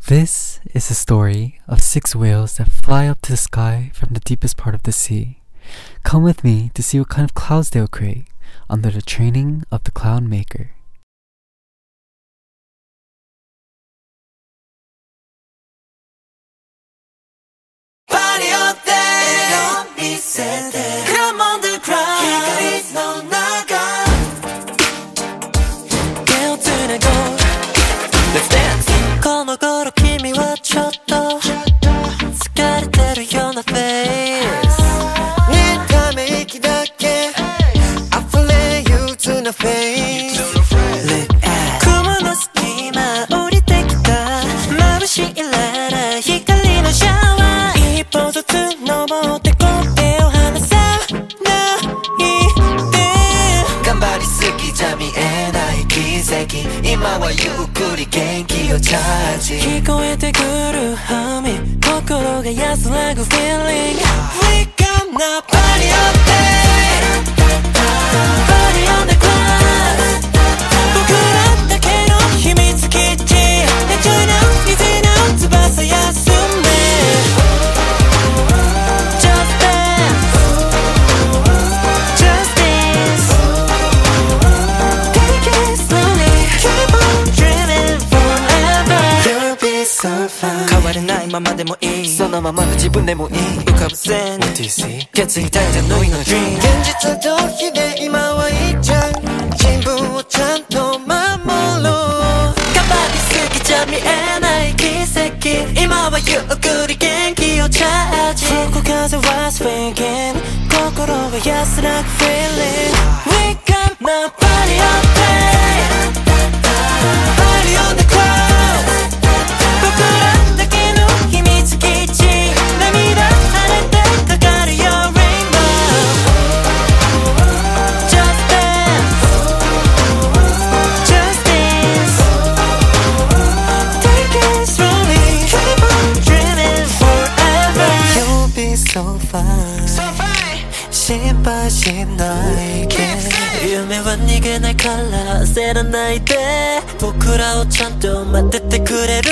This is a story of 6 whales that fly up to the sky from the deepest part of the sea. Come with me to see what kind of clouds they will create under the training of the cloud maker. Party all day, don't be sad. Come on the ground,光の中手をつなごう Let's dance この頃君はちょっと疲れてるようなフェイスねえため息だけ溢れ憂鬱なフェイス雲の隙間降りてきた眩しいララ光のシャワー一歩ずつ登ってこう手を離さないで頑張りすぎじゃ見えない奇跡今はゆっくり元気をチャージ聞こえてくるハミ心が安らぐ Feeling We gonna party all day Party on the ground 僕らだけの秘密基地 Enjoy now, easy now 翼休め Just dance Just dance Take it slowly Keep on dreaming forever You'll be so fine 変われないままでもいいそのままの自分でもいい浮かぶ線 What do you see? 決意体じゃのいの dream 現実は逃避で今はいいじゃん自分をちゃんと守ろう頑張りすぎちゃ見えない奇跡今はゆっくり元気をチャージ吹く風はスフィンキン心は安らぐ Feeling We gonna party all day Party on the ground 僕らだけの秘密基地涙跳ねてかかるよ Rainbow Just dance Just dance Take it slowly Keep on dreaming forever You'll be so fine So fine 心配しないで夢は逃げないから焦らないで僕らをちゃんと待っててくれる